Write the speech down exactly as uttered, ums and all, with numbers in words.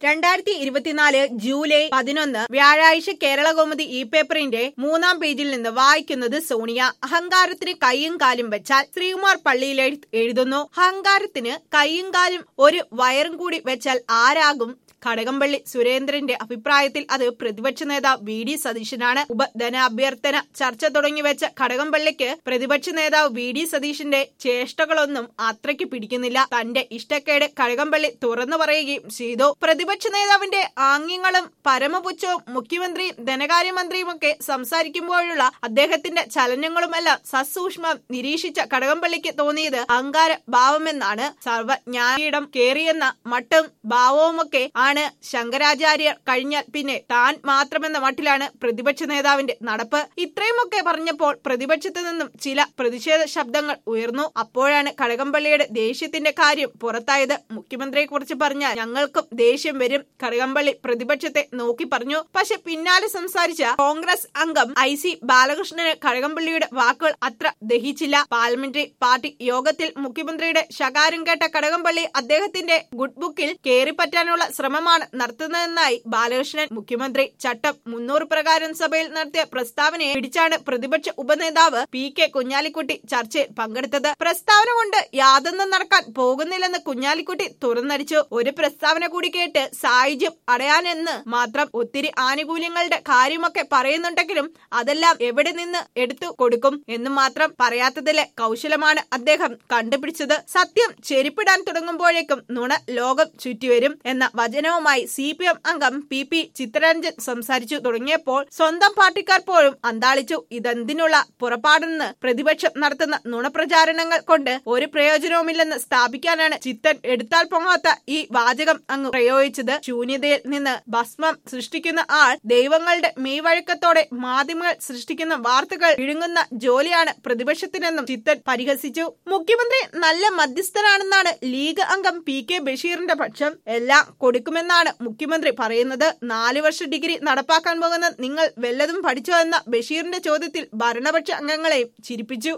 രണ്ടായിരത്തി ഇരുപത്തിനാല് ജൂലൈ പതിനൊന്ന് വ്യാഴാഴ്ച കേരളകൗമുദി ഇ പേപ്പറിന്റെ മൂന്നാം പേജിൽ നിന്ന് വായിക്കുന്നത് സോണിയ. അഹങ്കാരത്തിന് കൈയും കാലും വെച്ചാൽ ശ്രീകുമാർ പള്ളിയിൽ എഴുതുന്നു. അഹങ്കാരത്തിന് കൈയും കാലും ഒരു വയറും കൂടി വെച്ചാൽ ആരാകും? കടകംപള്ളി സുരേന്ദ്രന്റെ അഭിപ്രായത്തിൽ അത് പ്രതിപക്ഷ നേതാവ് വി ഡി സതീശനാണ്. ഉപധനാഭ്യർത്ഥന ചർച്ച തുടങ്ങിവെച്ച കടകംപള്ളിക്ക് പ്രതിപക്ഷ നേതാവ് വി ഡി സതീശന്റെ ചേഷ്ടകളൊന്നും അത്രയ്ക്ക് പിടിക്കുന്നില്ല. തന്റെ ഇഷ്ടക്കേട് കടകംപള്ളി തുറന്നു പറയുകയും ചെയ്തു. പ്രതിപക്ഷ നേതാവിന്റെ ആംഗ്യങ്ങളും പരമപുച്ഛവും മുഖ്യമന്ത്രിയും ധനകാര്യമന്ത്രിയുമൊക്കെ സംസാരിക്കുമ്പോഴുള്ള അദ്ദേഹത്തിന്റെ ചലനങ്ങളുമെല്ലാം സസൂക്ഷ്മം നിരീക്ഷിച്ച കടകംപള്ളിക്ക് തോന്നിയത് അഹങ്കാര ഭാവമെന്നാണ്. സർവജ്ഞാനീടം കേറിയെന്ന മട്ടും ഭാവവുമൊക്കെ ആണ് ശങ്കരാചാര്യർ കഴിഞ്ഞാൽ പിന്നെ താൻ മാത്രമെന്ന മട്ടിലാണ് പ്രതിപക്ഷ നേതാവിന്റെ നടപ്പ്. ഇത്രയുമൊക്കെ പറഞ്ഞപ്പോൾ പ്രതിപക്ഷത്തു നിന്നും ചില പ്രതിഷേധ ശബ്ദങ്ങൾ ഉയർന്നു. അപ്പോഴാണ് കടകംപള്ളിയുടെ ദേഷ്യത്തിന്റെ കാര്യം പുറത്തായത്. മുഖ്യമന്ത്രിയെ കുറിച്ച് പറഞ്ഞാൽ ഞങ്ങൾക്കും ദേഷ്യം വരും, കടകംപള്ളി പ്രതിപക്ഷത്തെ നോക്കി പറഞ്ഞു. പക്ഷെ പിന്നാലെ സംസാരിച്ച കോൺഗ്രസ് അംഗം ഐ സി ബാലകൃഷ്ണന് കടകംപള്ളിയുടെ വാക്കുകൾ അത്ര ദഹിച്ചില്ല. പാർലമെന്ററി പാർട്ടി യോഗത്തിൽ മുഖ്യമന്ത്രിയുടെ ശകാരം കേട്ട കടകംപള്ളി അദ്ദേഹത്തിന്റെ ഗുഡ് ബുക്കിൽ കേറിപ്പറ്റാനുള്ള ശ്രമമാണ് നടത്തുന്നതെന്നായി ബാലകൃഷ്ണൻ. മുഖ്യമന്ത്രി ചട്ടം മുന്നൂറ് പ്രകാരം സഭയിൽ നടത്തിയ പ്രസ്താവനയെ പിടിച്ചാണ് പ്രതിപക്ഷ ഉപനേതാവ് പി കെ കുഞ്ഞാലിക്കുട്ടി ചർച്ചയിൽ പങ്കെടുത്തത്. പ്രസ്താവന കൊണ്ട് യാതൊന്നും നടക്കാൻ പോകുന്നില്ലെന്ന് കുഞ്ഞാലിക്കുട്ടി തുറന്നടിച്ചു. ഒരു പ്രസ്താവന കൂടി കേട്ട് സായുജ്യം അടയാനെന്ന് മാത്രം ഒത്തിരി ആനുകൂല്യങ്ങളുടെ കാര്യമൊക്കെ പറയുന്നുണ്ടെങ്കിലും അതെല്ലാം എവിടെ നിന്ന് എടുത്തു കൊടുക്കും എന്ന് മാത്രം പറയാത്തതിലെ കൗശലമാണ് അദ്ദേഹം കണ്ടുപിടിച്ചത്. സത്യം ചെരുപ്പിടാൻ തുടങ്ങുമ്പോഴേക്കും നുണ ലോകം ചുറ്റിവരും എന്ന വചനവുമായി സി പി എം അംഗം പി പി ചിത്തരഞ്ജൻ സംസാരിച്ചു തുടങ്ങിയപ്പോൾ സ്വന്തം പാർട്ടിക്കാർ പോലും അന്താളിച്ചു. ഇതെന്തിനുള്ള പുറപ്പാടെന്ന് പ്രതിപക്ഷം നടത്തുന്ന നുണപ്രചാരണങ്ങൾ കൊണ്ട് ഒരു പ്രയോജനവുമില്ലെന്ന് സ്ഥാപിക്കാനാണ് ചിത്തൻ എടുത്താൽ പൊങ്ങാത്ത ഈ വാചകം അങ്ങ് പ്രയോഗിച്ചത്. ശൂന്യതയിൽ നിന്ന് ഭസ്മം സൃഷ്ടിക്കുന്ന ആൾ ദൈവങ്ങളുടെ മെയ്വഴക്കത്തോടെ മാധ്യമങ്ങൾ സൃഷ്ടിക്കുന്ന വാർത്തകൾ വിഴുങ്ങുന്ന ജോലിയാണ് പ്രതിപക്ഷത്തിനെന്നും ചിത്തൻ പരിഹസിച്ചു. മുഖ്യമന്ത്രി നല്ല മധ്യസ്ഥനാണെന്നാണ് ലീഗ് അംഗം പി കെ ബഷീറിന്റെ പക്ഷം. എല്ലാം കൊടുക്കുമെന്നാണ് മുഖ്യമന്ത്രി പറയുന്നത്. നാലു വർഷ ഡിഗ്രി നടപ്പാക്കാൻ പോകുന്ന നിങ്ങൾ വല്ലതും പഠിച്ചോ എന്ന ബഷീറിന്റെ ചോദ്യത്തിൽ ഭരണപക്ഷ അംഗങ്ങളെയും ചിരിപ്പിച്ചു.